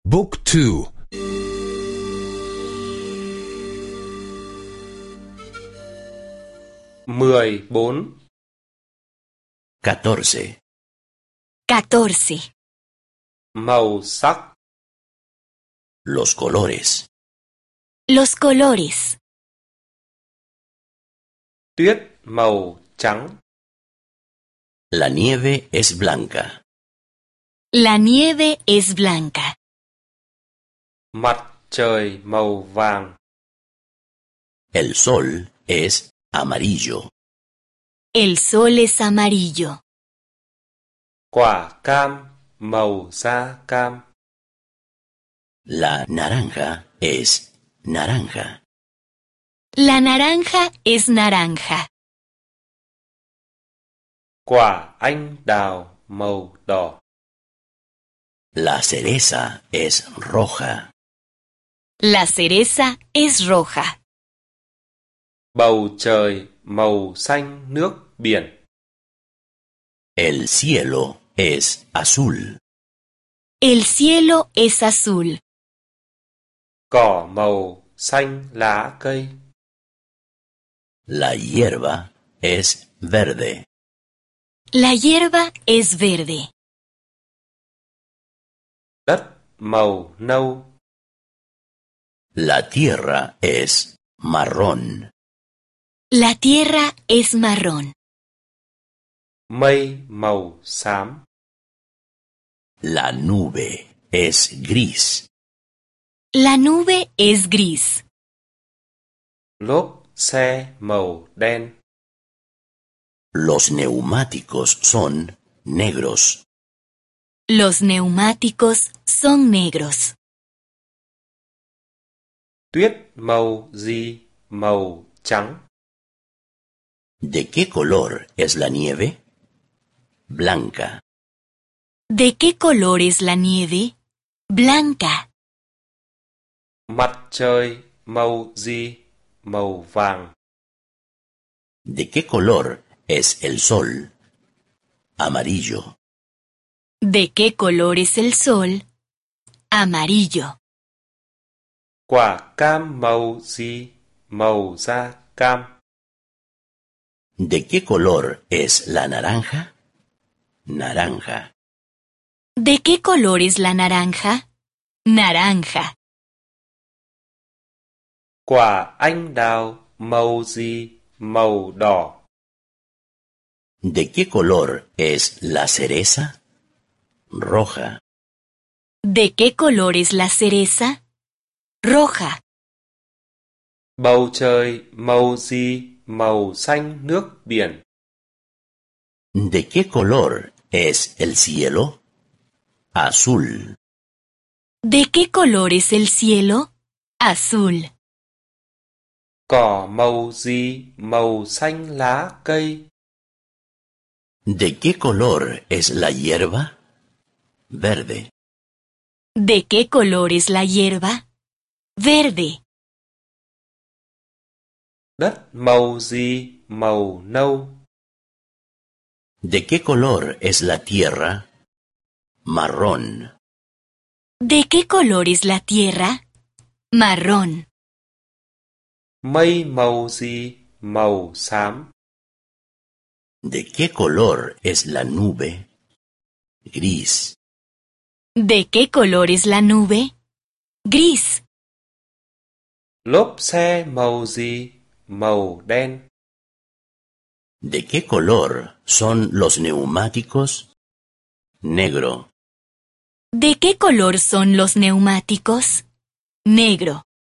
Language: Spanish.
บุ๊กทู14 14. 14. màu sắc Los colores. Los colores. tuyết màu trắng, La nieve es blanca. La nieve es blanca. mặt trời màu vàng, El sol es amarillo. El sol es amarillo. quả cam màu da cam, La naranja es naranja. La naranja es naranja. quả anh đào màu đỏ, La cereza es roja. La cereza es roja. bầu trời màu xanh nước biển, El cielo es azul. El cielo es azul. cỏ màu xanh lá cây, La hierba es verde. La hierba es verde. đất màu nâu, La tierra es marrón. La tierra es marrón. mây màu xám, La nube es gris. La nube es gris. lốp xe màu đen, Los neumáticos son negros. Los neumáticos son negros. tuyết màu gì màu trắng, ¿De qué color es la nieve? Blanca. ¿De qué color es la nieve? Blanca. mặt trời màu gì màu vàng, ¿De qué color es el sol? Amarillo. ¿De qué color es el sol? Amarillo. quả cam màu gì màu da cam, ¿De qué color es la naranja? Naranja. ¿De qué color es la naranja? Naranja. quả anh đào màu gì màu đỏ, ¿De qué color es la cereza? Roja. ¿De qué color es la cereza? Roja. bầu trời màu gì màu xanh nước biển, ¿De qué color es el cielo? Azul. ¿De qué color es el cielo? Azul. cỏ màu gì màu xanh lá cây, ¿De qué color es la hierba? Verde. ¿De qué color es la hierba? Verde. đất màu gì màu nâu, ¿De qué color es la tierra? Marrón. ¿De qué color es la tierra? Marrón. mây màu gì màu xám, ¿De qué color es la nube? Gris. ¿De qué color es la nube? Gris. lốp xe màu gì màu đen, ¿De qué color son los neumáticos? Negro. ¿De qué color son los neumáticos? Negro.